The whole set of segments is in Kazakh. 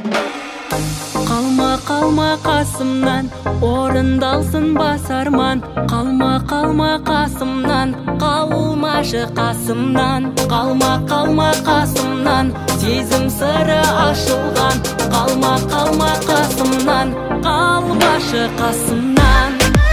Қалма, қалма қасымнан, орындалсын бас арман. Қалма, қалма қасымнан, қалмашы қасымнан. Қалма, қалма қасымнан, сезім сыры ашылған. Қалма, қалма қасымнан, қалмашы қасымнан.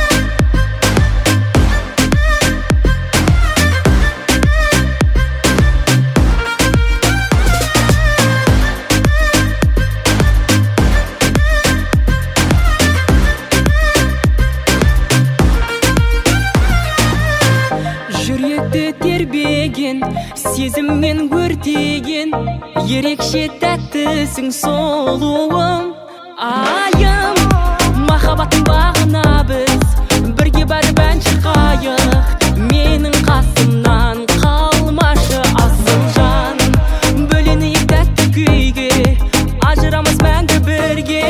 Жүректі тербеген, сезіммен өртеген, ерекше тәттісің сұлуым. Айым, махаббаттың бағына біз бірге барып ән шырқайық. Менің қасымнан қалмашы асыл жан. Бөленейік тәтті күйге, ажырамас мәңгі бірге.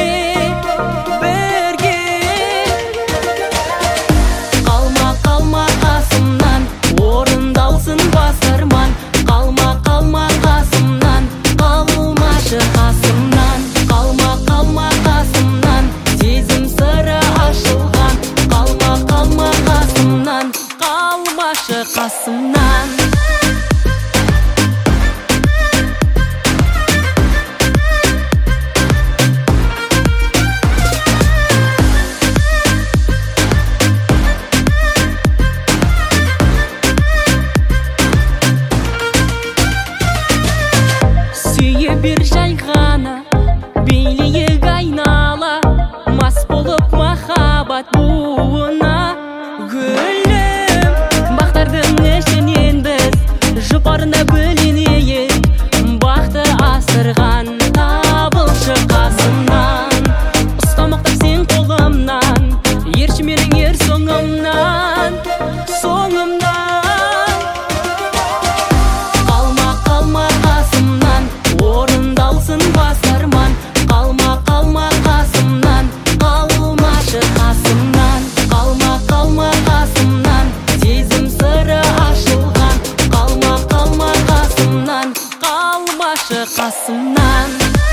Қалма, қалма қасымнан, орындалсын бас арман. Қалма, қалма қасымнан, қалмашы қасымнан. Қалма, қалма қасымнан, сезім сыры ашылған. Қалма, қалма қасымнан, қалмашы қасымнан. Сүйе бер жай ғана, билейік айнала, мас болып махаббат буына. Гүлім, бақтардың ішінен біз жұпарына бөленейік. Бақты асырған табылшы қасымнан. Ұстамақтап сен қолымнан, ерші менің ер соңымнан. Қалма, қалма қасымнан, орындалсын бас арман. Қалма, қалма қасымнан, қалмашы қасымнан. Қалма, қалма қасымнан, сезім сыры ашылған. Қалма, қалма қасымнан, қалмашы қасымнан.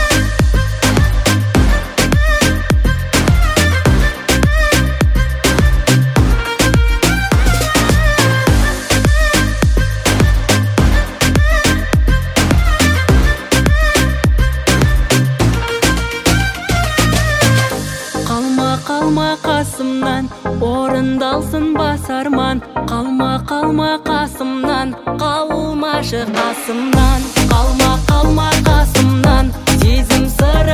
Қалма, қалма қасымнан, орындалсын бас арман. Қалма, қалма қасымнан, қалмашы қасымнан. Қалма, қалма қасымнан, сезім сыр